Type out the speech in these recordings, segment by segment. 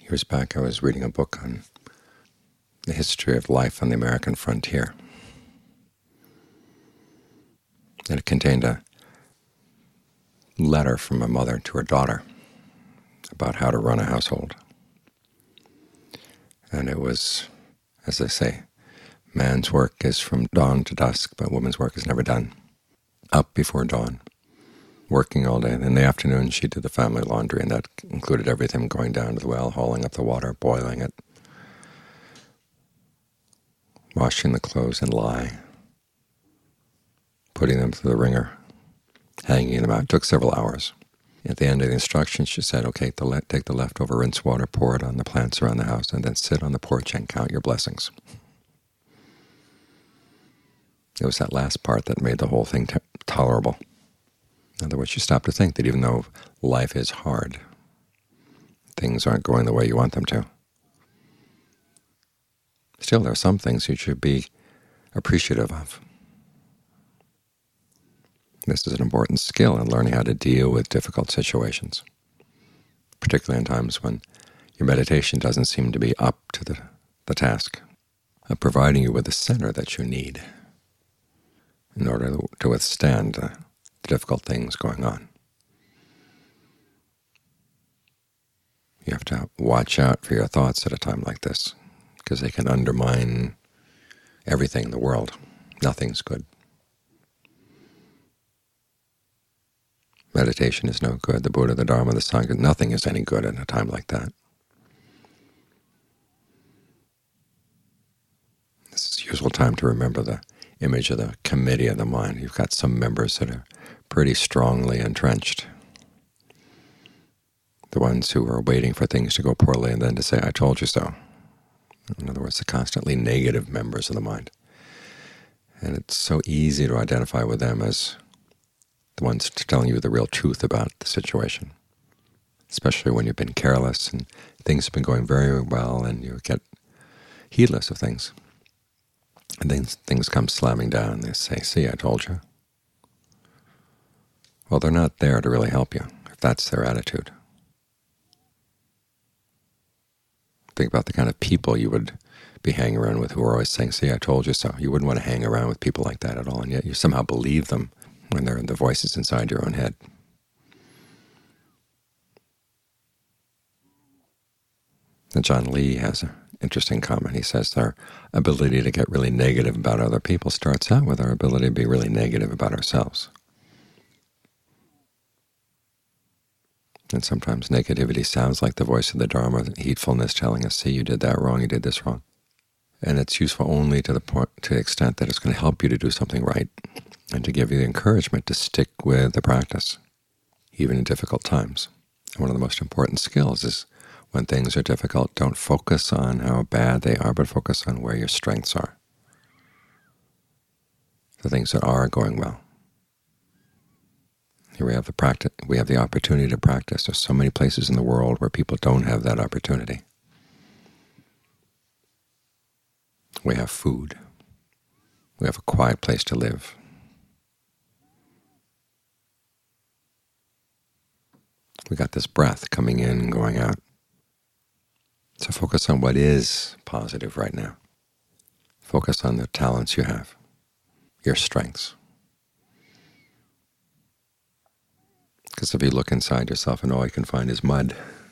Years back I was reading a book on the history of life on the American frontier, and it contained a letter from a mother to her daughter about how to run a household. And it was, as they say, man's work is from dawn to dusk, but woman's work is never done. Up before dawn, working all day. In the afternoon she did the family laundry, and that included everything going down to the well, hauling up the water, boiling it, washing the clothes in lye, putting them through the wringer, hanging them out. It took several hours. At the end of the instructions she said, okay, take the leftover rinse water, pour it on the plants around the house, and then sit on the porch and count your blessings. It was that last part that made the whole thing tolerable. In other words, you stop to think that even though life is hard, things aren't going the way you want them to, still there are some things you should be appreciative of. This is an important skill in learning how to deal with difficult situations, particularly in times when your meditation doesn't seem to be up to the task of providing you with the center that you need in order to withstand the difficult things going on. You have to watch out for your thoughts at a time like this, because they can undermine everything in the world. Nothing's good. Meditation is no good. The Buddha, the Dharma, the Sangha, nothing is any good at a time like that. This is a useful time to remember the image of the committee of the mind. You've got some members that are pretty strongly entrenched, the ones who are waiting for things to go poorly and then to say, I told you so. In other words, the constantly negative members of the mind. And it's so easy to identify with them as the ones telling you the real truth about the situation, especially when you've been careless and things have been going very well and you get heedless of things. And then things come slamming down and they say, see, I told you. Well, they're not there to really help you, if that's their attitude. Think about the kind of people you would be hanging around with who are always saying, see, I told you so. You wouldn't want to hang around with people like that at all, and yet you somehow believe them when they're the voices inside your own head. And John Lee has an interesting comment. He says our ability to get really negative about other people starts out with our ability to be really negative about ourselves. And sometimes negativity sounds like the voice of the Dharma, heedfulness telling us, see, you did that wrong, you did this wrong. And it's useful only to the extent that it's going to help you to do something right and to give you the encouragement to stick with the practice, even in difficult times. And one of the most important skills is when things are difficult, don't focus on how bad they are, but focus on where your strengths are, the things that are going well. Here we have the opportunity to practice. There's so many places in the world where people don't have that opportunity. We have food. We have a quiet place to live. We got this breath coming in and going out. So focus on what is positive right now. Focus on the talents you have, your strengths. Because if you look inside yourself and all you can find is mud,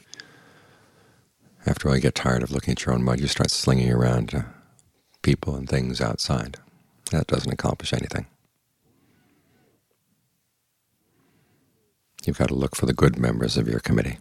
after all you get tired of looking at your own mud, you start slinging around people and things outside. That doesn't accomplish anything. You've got to look for the good members of your committee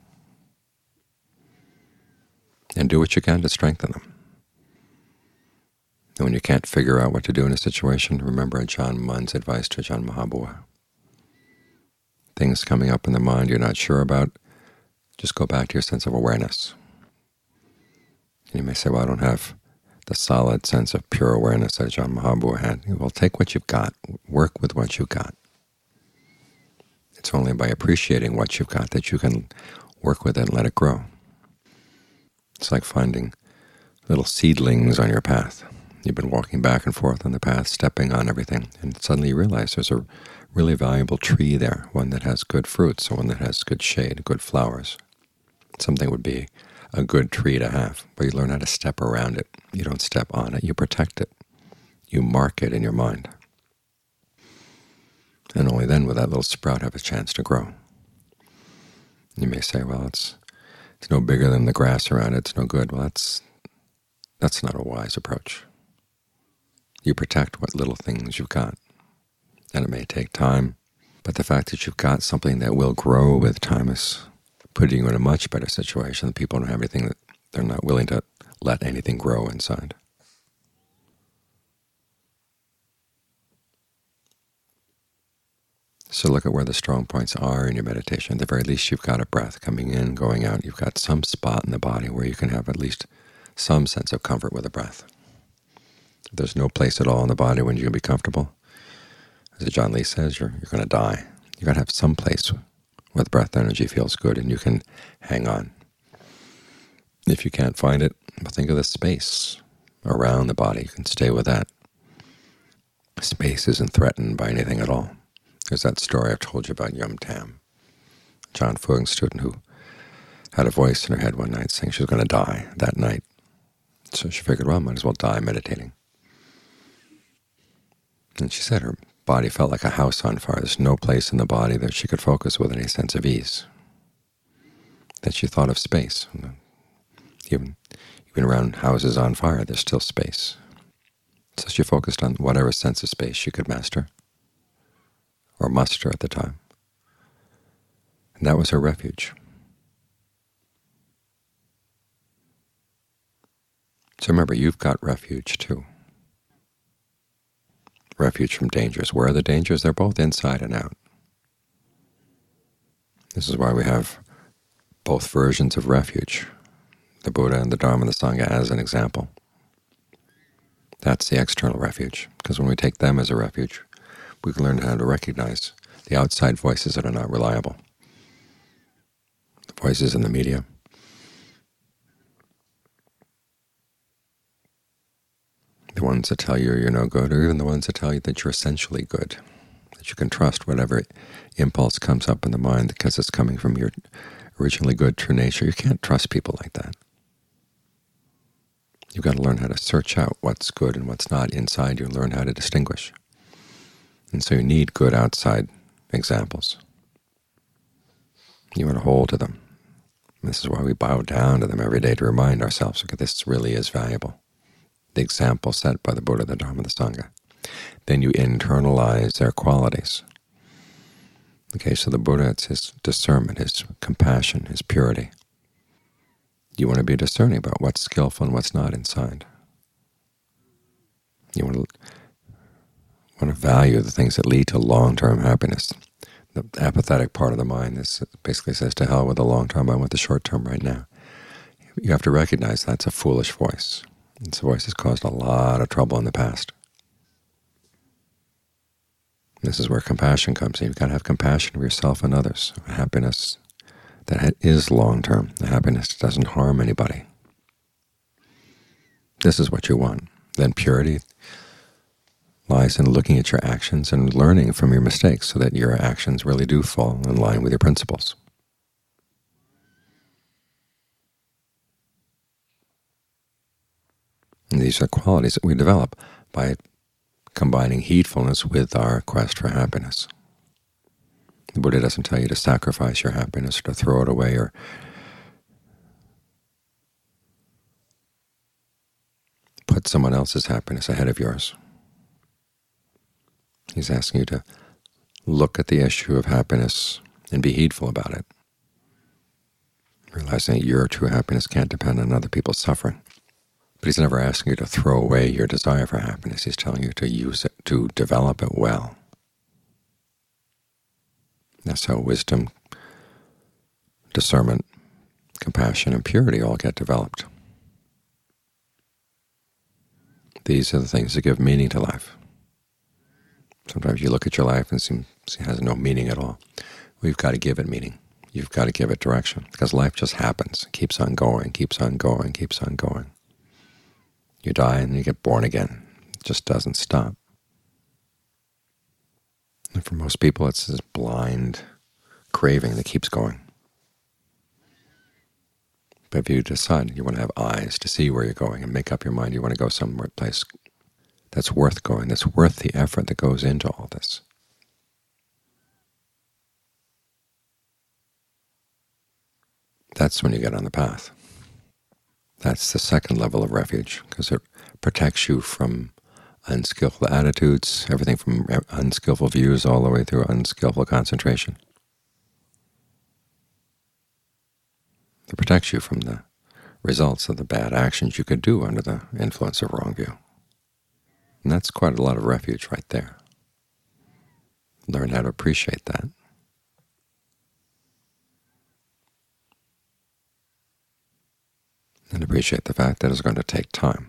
and do what you can to strengthen them. And when you can't figure out what to do in a situation, remember Ajaan Mun's advice to Ajaan Mahabua. Things coming up in the mind you're not sure about, just go back to your sense of awareness. And you may say, well, I don't have the solid sense of pure awareness that Ajaan Mahabua had. Well, take what you've got. Work with what you've got. It's only by appreciating what you've got that you can work with it and let it grow. It's like finding little seedlings on your path. You've been walking back and forth on the path, stepping on everything, and suddenly you realize there's a really valuable tree there, one that has good fruits, one that has good shade, good flowers. Something would be a good tree to have, but you learn how to step around it. You don't step on it, you protect it. You mark it in your mind. And only then will that little sprout have a chance to grow. You may say, well, it's no bigger than the grass around it, it's no good. Well, that's not a wise approach. You protect what little things you've got, and it may take time, but the fact that you've got something that will grow with time is putting you in a much better situation than people who don't have anything, that they're not willing to let anything grow inside. So look at where the strong points are in your meditation. At the very least, you've got a breath coming in, going out. You've got some spot in the body where you can have at least some sense of comfort with the breath. If there's no place at all in the body when you're going to be comfortable, as John Lee says, you're going to die. You've got to have some place where the breath energy feels good and you can hang on. If you can't find it, well, think of the space around the body. You can stay with that. Space isn't threatened by anything at all. There's that story I've told you about Yum Tam, John Fuang's student who had a voice in her head one night saying she was going to die that night. So she figured, well, I might as well die meditating. And she said her body felt like a house on fire. There's no place in the body that she could focus with any sense of ease. That she thought of space. Even around houses on fire, there's still space. So she focused on whatever sense of space she could master, or muster at the time. And that was her refuge. So remember, you've got refuge too. Refuge from dangers. Where are the dangers? They're both inside and out. This is why we have both versions of refuge, the Buddha and the Dharma and the Sangha as an example. That's the external refuge, because when we take them as a refuge, we can learn how to recognize the outside voices that are not reliable, the voices in the media, the ones that tell you you're no good, or even the ones that tell you that you're essentially good, that you can trust whatever impulse comes up in the mind because it's coming from your originally good true nature. You can't trust people like that. You've got to learn how to search out what's good and what's not inside you and learn how to distinguish. And so you need good outside examples. You want to hold to them. And this is why we bow down to them every day to remind ourselves, okay, this really is valuable. The example set by the Buddha, the Dharma, the Sangha. Then you internalize their qualities. In the case of the Buddha, it's his discernment, his compassion, his purity. You want to be discerning about what's skillful and what's not inside. You want to value the things that lead to long-term happiness. The apathetic part of the mind basically says, to hell with the long-term, I want the short-term right now. You have to recognize that's a foolish voice. It's a voice that's caused a lot of trouble in the past. This is where compassion comes in. You've got to have compassion for yourself and others, a happiness that is long-term, a happiness that doesn't harm anybody. This is what you want. Then purity lies in looking at your actions and learning from your mistakes so that your actions really do fall in line with your principles. And these are qualities that we develop by combining heedfulness with our quest for happiness. The Buddha doesn't tell you to sacrifice your happiness or to throw it away or put someone else's happiness ahead of yours. He's asking you to look at the issue of happiness and be heedful about it, realizing that your true happiness can't depend on other people's suffering. But he's never asking you to throw away your desire for happiness. He's telling you to use it, to develop it well. That's how wisdom, discernment, compassion, and purity all get developed. These are the things that give meaning to life. Sometimes you look at your life and it has no meaning at all. We've got to give it meaning. You've got to give it direction, because life just happens. It keeps on going, keeps on going, keeps on going. You die and you get born again. It just doesn't stop. And for most people, it's this blind craving that keeps going. But if you decide you want to have eyes to see where you're going and make up your mind you want to go somewhere place that's worth going, that's worth the effort that goes into all this, that's when you get on the path. That's the second level of refuge, because it protects you from unskillful attitudes, everything from unskillful views all the way through unskillful concentration. It protects you from the results of the bad actions you could do under the influence of wrong view. And that's quite a lot of refuge right there. Learn how to appreciate that. And appreciate the fact that it's going to take time.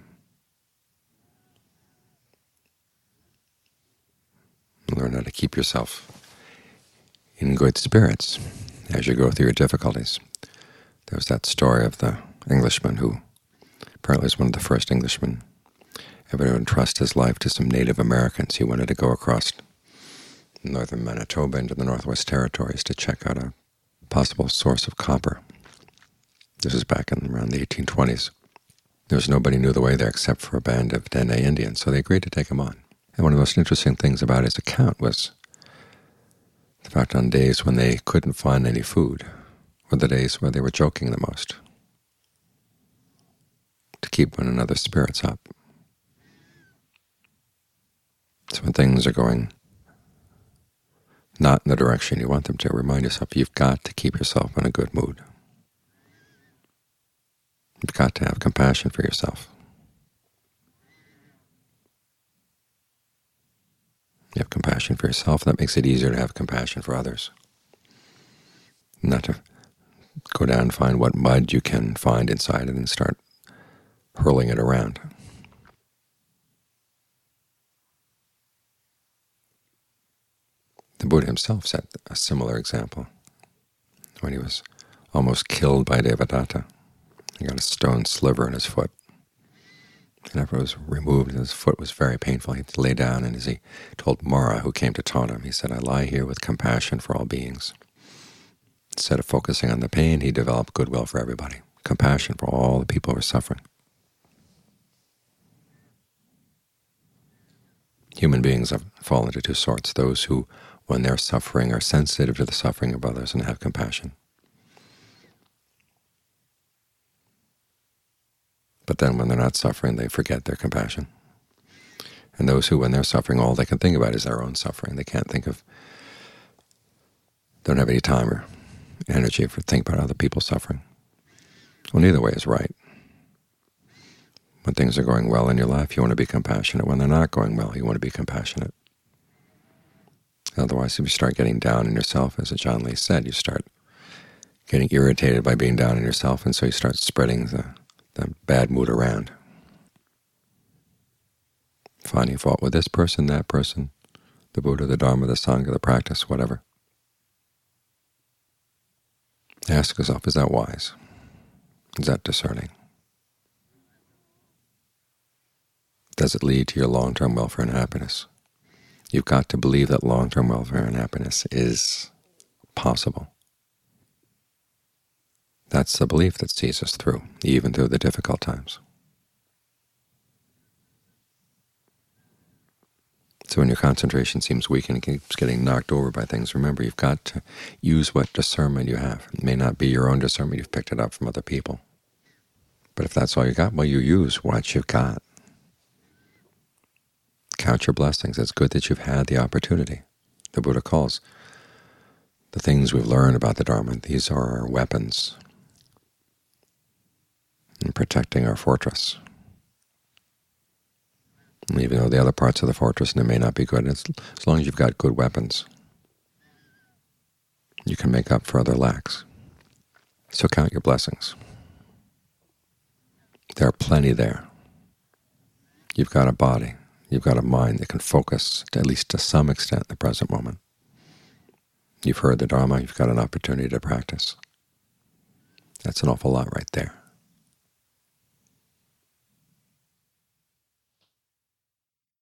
Learn how to keep yourself in good spirits as you go through your difficulties. There was that story of the Englishman who apparently was one of the first Englishmen ever to entrust his life to some Native Americans. He wanted to go across northern Manitoba into the Northwest Territories to check out a possible source of copper. This was back in around the 1820s. There was nobody knew the way there except for a band of Dene Indians, so they agreed to take him on. And one of the most interesting things about his account was the fact on days when they couldn't find any food were the days where they were joking the most to keep one another's spirits up. So when things are going not in the direction you want them to, remind yourself you've got to keep yourself in a good mood. You've got to have compassion for yourself. You have compassion for yourself, that makes it easier to have compassion for others. Not to go down and find what mud you can find inside it and start hurling it around. The Buddha himself set a similar example when he was almost killed by Devadatta. He got a stone sliver in his foot. And after it was removed, his foot was very painful. He lay down, and as he told Mara, who came to taunt him, he said, "I lie here with compassion for all beings." Instead of focusing on the pain, he developed goodwill for everybody, compassion for all the people who are suffering. Human beings have fallen into two sorts: those who, when they're suffering, are sensitive to the suffering of others and have compassion. But then when they're not suffering, they forget their compassion. And those who, when they're suffering, all they can think about is their own suffering. They can't think of, don't have any time or energy for think about other people's suffering. Well, neither way is right. When things are going well in your life, you want to be compassionate. When they're not going well, you want to be compassionate. Otherwise, if you start getting down on yourself, as Ajaan Lee said, you start getting irritated by being down on yourself, and so you start spreading the bad mood around, finding fault with this person, that person, the Buddha, the Dharma, the Sangha, the practice, whatever. Ask yourself, is that wise? Is that discerning? Does it lead to your long-term welfare and happiness? You've got to believe that long-term welfare and happiness is possible. That's the belief that sees us through, even through the difficult times. So when your concentration seems weak and it keeps getting knocked over by things, remember you've got to use what discernment you have. It may not be your own discernment, you've picked it up from other people. But if that's all you got, well, you use what you've got. Count your blessings. It's good that you've had the opportunity. The Buddha calls the things we've learned about the Dharma, these are our weapons in protecting our fortress. And even though the other parts of the fortress may not be good, as long as you've got good weapons, you can make up for other lacks. So count your blessings. There are plenty there. You've got a body. You've got a mind that can focus, at least to some extent, the present moment. You've heard the Dharma. You've got an opportunity to practice. That's an awful lot right there.